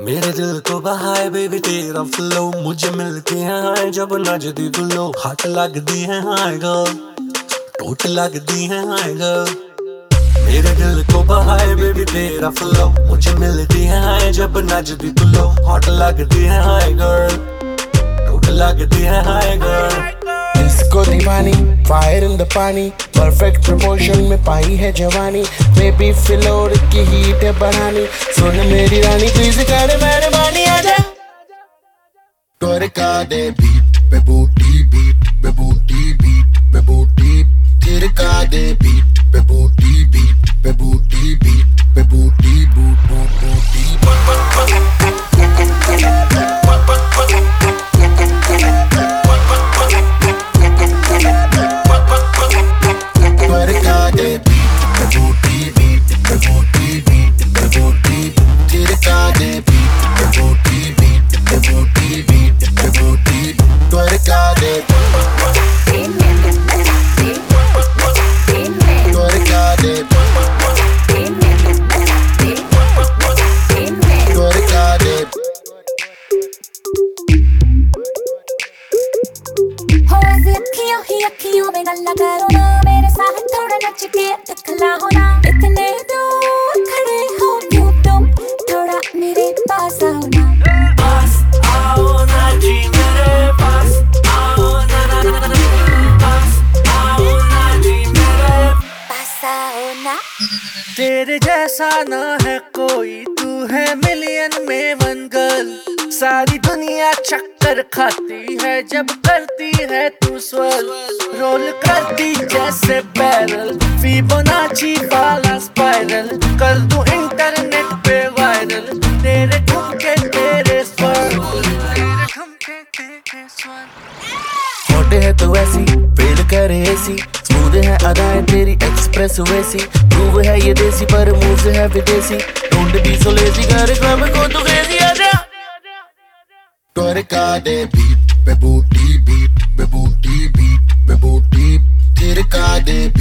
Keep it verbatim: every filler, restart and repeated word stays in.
मेरे दिल को बहाए बेबी तेरा फ्लो, मुझे मिलती है हाय जब नजदी तू लो। हाथ लगदी है हाय गर्ल, टोट लगदी है हाय गर्ल। मेरे दिल को बहाए बेबी तेरा फ्लो, मुझे मिलती है हाय जब नजदी तू लो। हाथ लगदी है हाय गर्ल, टोट लगदी है हाय गर्ल। इसको दीवानी fire in the paani, perfect proportion में पाई है जवानी। बेबी फ्लोर की हीट है बढ़ानी, सुन मेरी रानी प्लीज कर मेरे बानी आजा। टोरका दे बीट पे बूटी, बीट पे बूटी, बीट पे बूटी। तिरका दे बीट पे बूटी, बीट पे बूटी, बीट पे बूटी, बूट बूट बूटी। अखियों में गल्ला करो ना, मेरे साथ थोड़ा नच के दिखला हो ना। इतने दूर खड़े हो क्यों तुम, थोड़ा मेरे पास आओ ना। पास आओ ना जी मेरे पास आओ ना, ना, ना, ना, पास आओ ना जी मेरे पास आओ ना। तेरे जैसा ना है कोई, तू है मिलियन में वन गर्ल। सारी दुनिया चक्कर खाती है जब करती है तू स्वर्ल। रोल करती जैसे बैरल, फिबोनाची वाला स्पाइरल। कर दूं इंटरनेट पे वायरल तेरे ठुमके तेरे स्वर, तेरे ठुमके तेरे स्वर। होटे है तो ऐसी फेल करे ऐसी, स्मूथ है अदाएं तेरी एक्सप्रेस वैसी। प्रूव है ये देसी पर मूव है विदेशी, डोंट बी सो लेजी कर क्लब को तू क्रेजी आजा। टोरका दे बीट पे बूटी, बीट पे बूटी, बीट पे बूटी। तिरका दे